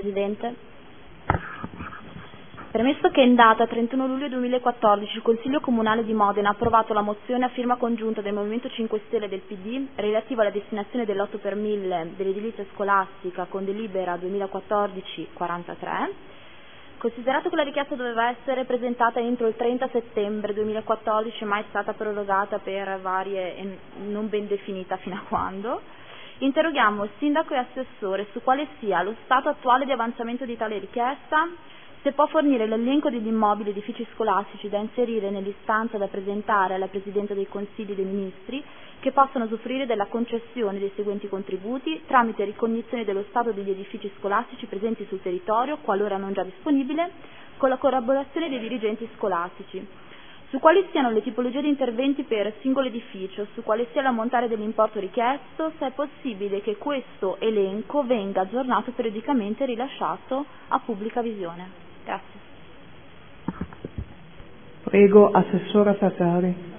Presidente. Premesso che in data 31 luglio 2014 il Consiglio Comunale di Modena ha approvato la mozione a firma congiunta del Movimento 5 Stelle e del PD relativa alla destinazione dell'8 per 1000 dell'edilizia scolastica con delibera 2014-43, considerato che la richiesta doveva essere presentata entro il 30 settembre 2014 ma è stata prorogata per varie e non ben definita fino a quando, interroghiamo il Sindaco e Assessore su quale sia lo stato attuale di avanzamento di tale richiesta, se può fornire l'elenco degli immobili ed edifici scolastici da inserire nell'istanza da presentare alla Presidenza dei Consigli dei Ministri che possano usufruire della concessione dei seguenti contributi tramite ricognizione dello stato degli edifici scolastici presenti sul territorio, qualora non già disponibile, con la collaborazione dei dirigenti scolastici. Su quali siano le tipologie di interventi per singolo edificio, su quale sia l'ammontare dell'importo richiesto, se è possibile che questo elenco venga aggiornato periodicamente e rilasciato a pubblica visione. Grazie. Prego, Assessora Sassari.